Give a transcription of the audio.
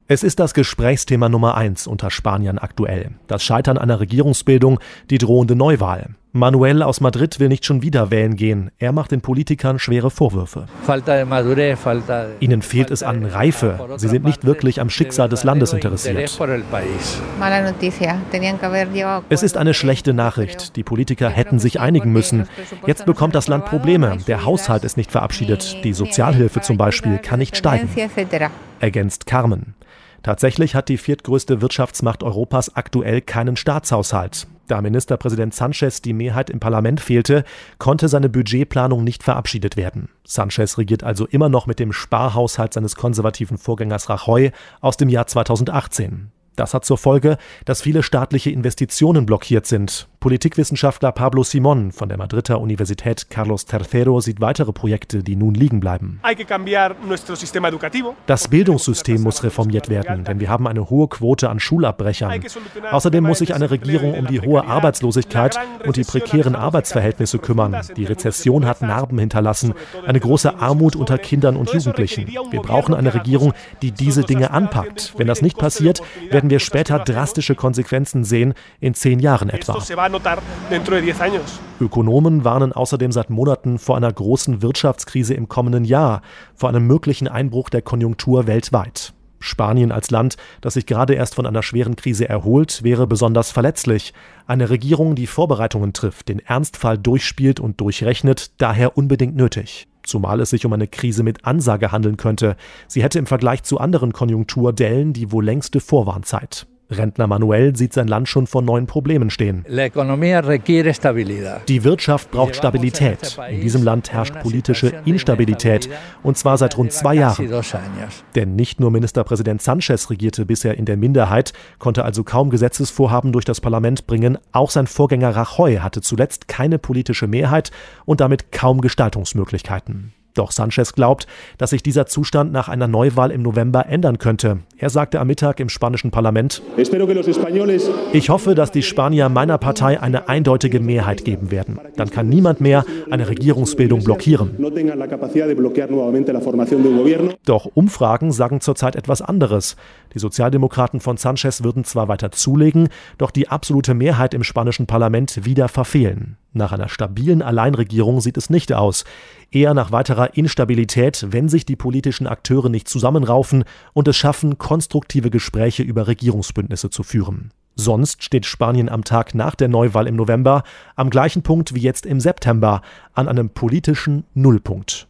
Es ist das Gesprächsthema Nummer 1 unter Spaniern aktuell. Das Scheitern einer Regierungsbildung, die drohende Neuwahl. Manuel aus Madrid will nicht schon wieder wählen gehen. Er macht den Politikern schwere Vorwürfe. Ihnen fehlt es an Reife. Sie sind nicht wirklich am Schicksal des Landes interessiert. Es ist eine schlechte Nachricht. Die Politiker hätten sich einigen müssen. Jetzt bekommt das Land Probleme. Der Haushalt ist nicht verabschiedet. Die Sozialhilfe zum Beispiel kann nicht steigen, ergänzt Carmen. Tatsächlich hat die viertgrößte Wirtschaftsmacht Europas aktuell keinen Staatshaushalt. Da Ministerpräsident Sánchez die Mehrheit im Parlament fehlte, konnte seine Budgetplanung nicht verabschiedet werden. Sánchez regiert also immer noch mit dem Sparhaushalt seines konservativen Vorgängers Rajoy aus dem Jahr 2018. Das hat zur Folge, dass viele staatliche Investitionen blockiert sind. Politikwissenschaftler Pablo Simón von der Madrider Universität Carlos III sieht weitere Projekte, die nun liegen bleiben. Das Bildungssystem muss reformiert werden, denn wir haben eine hohe Quote an Schulabbrechern. Außerdem muss sich eine Regierung um die hohe Arbeitslosigkeit und die prekären Arbeitsverhältnisse kümmern. Die Rezession hat Narben hinterlassen, eine große Armut unter Kindern und Jugendlichen. Wir brauchen eine Regierung, die diese Dinge anpackt. Wenn das nicht passiert, werden wir später drastische Konsequenzen sehen, in 10 Jahren etwa. Ökonomen warnen außerdem seit Monaten vor einer großen Wirtschaftskrise im kommenden Jahr, vor einem möglichen Einbruch der Konjunktur weltweit. Spanien als Land, das sich gerade erst von einer schweren Krise erholt, wäre besonders verletzlich. Eine Regierung, die Vorbereitungen trifft, den Ernstfall durchspielt und durchrechnet, daher unbedingt nötig. Zumal es sich um eine Krise mit Ansage handeln könnte. Sie hätte im Vergleich zu anderen Konjunkturdellen die wohl längste Vorwarnzeit. Rentner Manuel sieht sein Land schon vor neuen Problemen stehen. Die Wirtschaft braucht Stabilität. In diesem Land herrscht politische Instabilität, und zwar seit rund 2 Jahren. Denn nicht nur Ministerpräsident Sánchez regierte bisher in der Minderheit, konnte also kaum Gesetzesvorhaben durch das Parlament bringen. Auch sein Vorgänger Rajoy hatte zuletzt keine politische Mehrheit und damit kaum Gestaltungsmöglichkeiten. Doch Sánchez glaubt, dass sich dieser Zustand nach einer Neuwahl im November ändern könnte. Er sagte am Mittag im spanischen Parlament: Ich hoffe, dass die Spanier meiner Partei eine eindeutige Mehrheit geben werden. Dann kann niemand mehr eine Regierungsbildung blockieren. Doch Umfragen sagen zurzeit etwas anderes. Die Sozialdemokraten von Sánchez würden zwar weiter zulegen, doch die absolute Mehrheit im spanischen Parlament wieder verfehlen. Nach einer stabilen Alleinregierung sieht es nicht aus. Eher nach weiterer Instabilität, wenn sich die politischen Akteure nicht zusammenraufen und es schaffen, konstruktive Gespräche über Regierungsbündnisse zu führen. Sonst steht Spanien am Tag nach der Neuwahl im November am gleichen Punkt wie jetzt im September, an einem politischen Nullpunkt.